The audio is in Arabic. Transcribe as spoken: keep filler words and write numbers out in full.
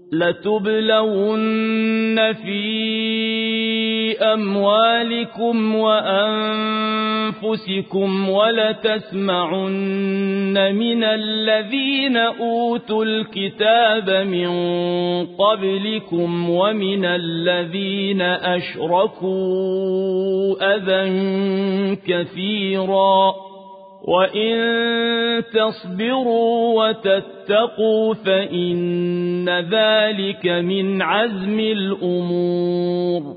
لتبلون في أموالكم وأنفسكم ولتسمعن من الذين أوتوا الكتاب من قبلكم ومن الذين أشركوا أذى كثيرا وإن تصبروا وتتقوا فإن ذلك من عزم الأمور